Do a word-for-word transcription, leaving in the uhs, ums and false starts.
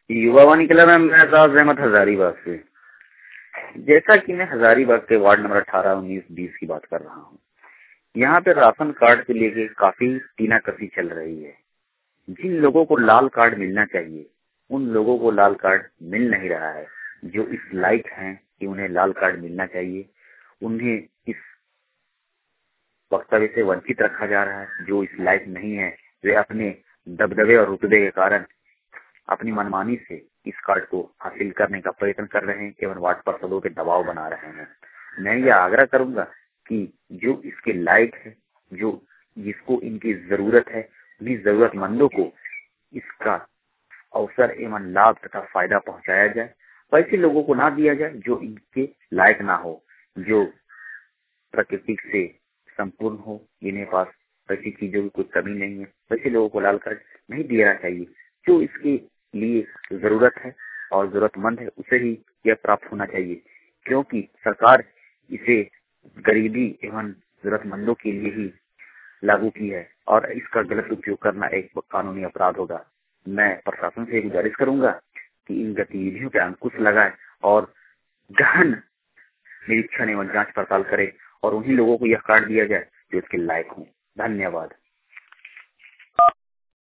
युवा वाणी क्लब में मैं एजाज अहमद हजारीबाग से। जैसा कि मैं हजारीबाग के वार्ड नंबर अठारह उन्नीस बीस की बात कर रहा हूँ, यहाँ पे राशन कार्ड के लेके काफी टीनाकसी चल रही है। जिन लोगों को लाल कार्ड मिलना चाहिए उन लोगों को लाल कार्ड मिल नहीं रहा है। जो इस लायक हैं कि उन्हें लाल कार्ड मिलना चाहिए, उन्हें इस वक्तव्य से वंचित रखा जा रहा है। जो इस लायक नहीं है वे अपने दबदबे और रुतबे के कारण अपनी मनमानी से इस कार्ड को हासिल करने का प्रयत्न कर रहे हैं एवं वार्ड पार्षदों पे दबाव बना रहे हैं। मैं ये आग्रह करूंगा कि जो इसके लायक है, जो जिसको इनकी जरूरत है, उन्हीं जरूरतमंदों को इसका अवसर एवं लाभ तथा फायदा पहुंचाया जाए। वैसे लोगों को ना दिया जाए जो इनके लायक ना हो, जो प्रकृति से संपूर्ण हो, जिन्हें पास ऐसी चीजों की कोई कमी नहीं है, वैसे लोगों को लाल कार्ड नहीं देना चाहिए। जो इसके लिए जरूरत है और जरूरतमंद है उसे ही यह प्राप्त होना चाहिए, क्योंकि सरकार इसे गरीबी एवं जरूरतमंदों के लिए ही लागू की है और इसका गलत उपयोग करना एक कानूनी अपराध होगा। मैं प्रशासन से गुजारिश करूंगा कि इन गतिविधियों पे अंकुश लगाए और गहन निरीक्षण एवं जांच पड़ताल करे और उन्हीं लोगों को यह कार्ड दिया जाए जो इसके लायक हों। धन्यवाद।